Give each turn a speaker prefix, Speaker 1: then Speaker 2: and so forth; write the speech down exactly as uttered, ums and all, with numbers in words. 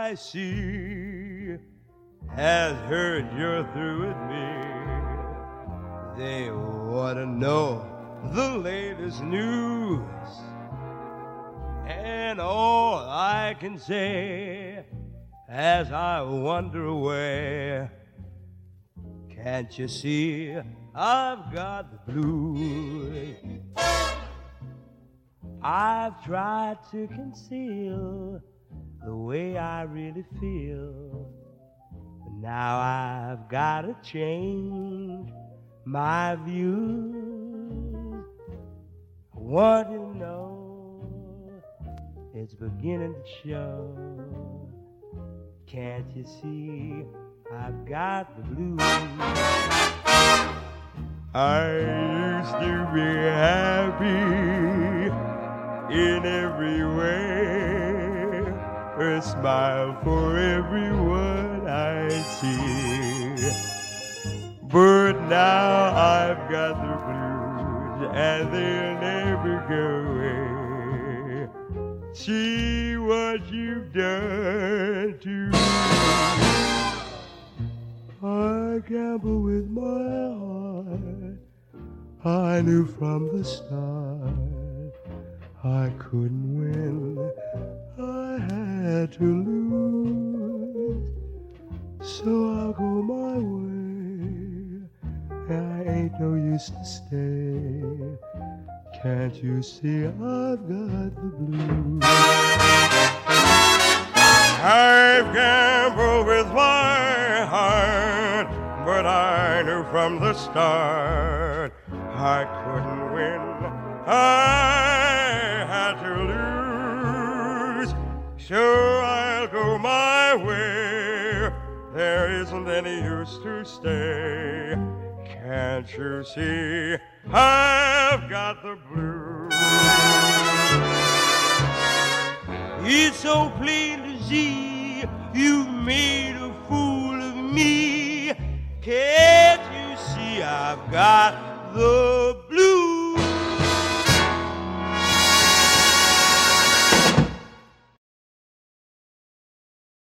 Speaker 1: I see has heard you're through with me. They want to know the latest news. And all I can say as I wander away, can't you see I've got the blues? I've tried to conceal the way I really feel. Now I've got to change my views. I want you to know it's beginning to show. Can't you see I've got the blues? I used to be happy in every way, a smile for everyone I see. But now I've got the blues and they'll never go away. See what you've done to me. I gamble with my heart. I knew from the start I couldn't win. I had to lose. So I'll go my way. I ain't no use to stay. Can't you see I've got the blues? I've gambled with my heart, but I knew from the start I couldn't win. I had to lose, so I'll go my way. There isn't any use to stay. Can't you see I've got the blues? It's so plain to see you made a fool of me. Can't you see I've got the